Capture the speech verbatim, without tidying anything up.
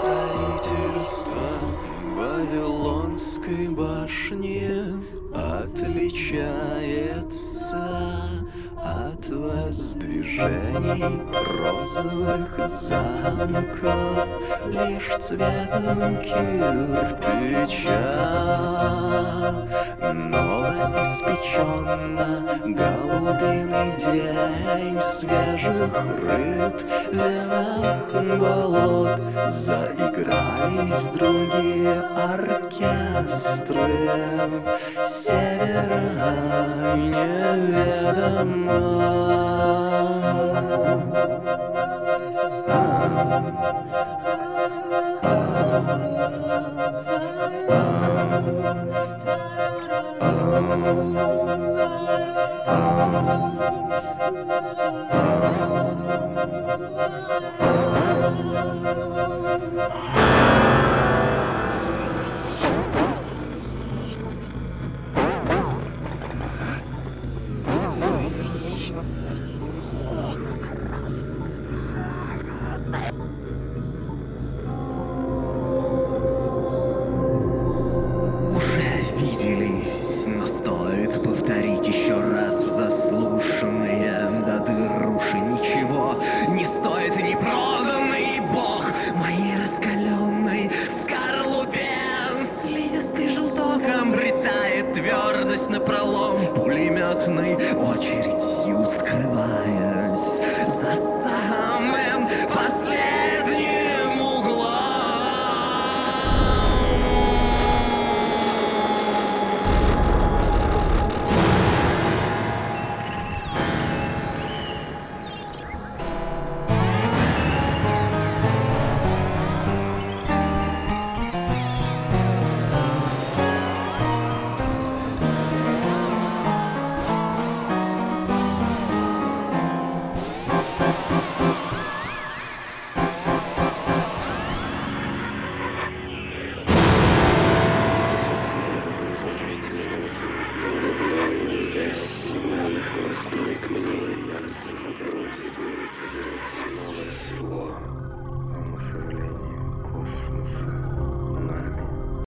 Строительство Вавилонской башни отличается от воздвижений розовых замков лишь цветом кирпича. Новоиспеченно голубиный день свежих рыб в венах болот. Заигрались другие оркестры севера неведомо. Но стоит повторить еще раз в заслушанные до дыр уши. Ничего не стоит ни проданный бог моей раскаленной скорлупе. Слизистый желток обретает твердость напролом, пулеметной очередью скрываясь за самым последним углом. Стойк мне ясно бросит новое село. Население космоса.